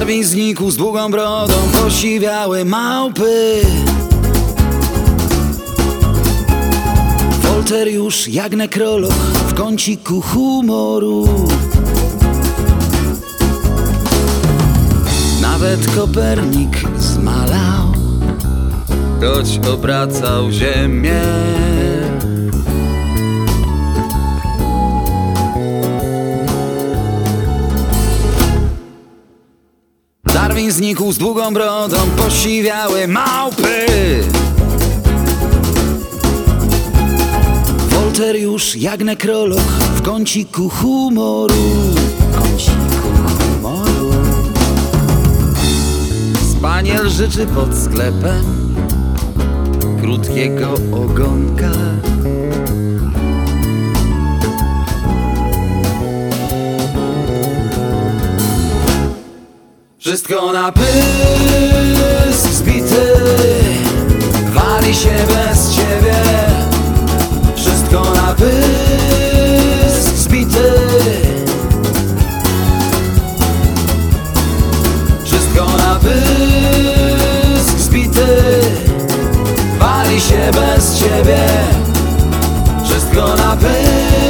Darwin znikł z długą brodą, posiwiały małpy. Wolter już jak nekrolog w kąciku humoru. Nawet Kopernik zmalał, choć obracał ziemię. Darwin znikł z długą brodą, posiwiały małpy. Wolter już jak nekrolog w kąciku humoru. Spaniel życzy pod sklepem krótkiego ogonka. Wszystko na pysk zbity, wali się bez ciebie. Wszystko na pysk zbity, wszystko na pysk zbity, wali się bez ciebie. Wszystko na pysk.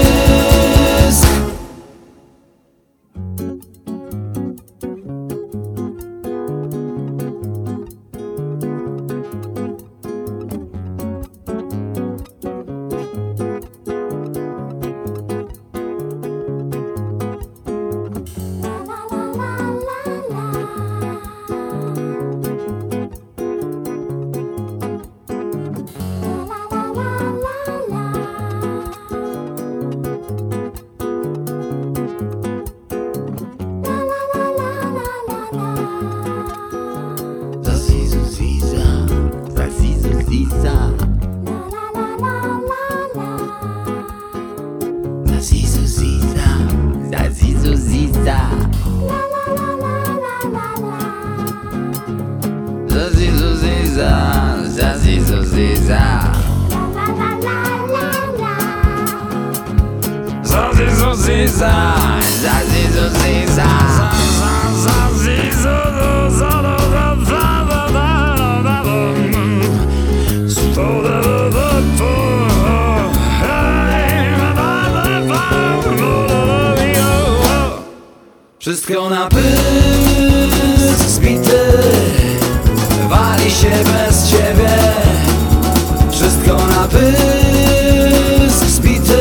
Wszystko na pysk zbity, wali się bez ciebie. Wszystko na pysk zbity,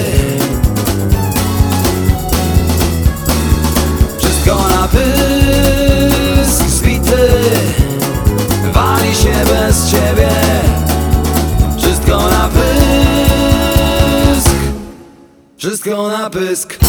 wszystko na pysk zbity, wali się bez ciebie. Wszystko na pysk, wszystko na pysk.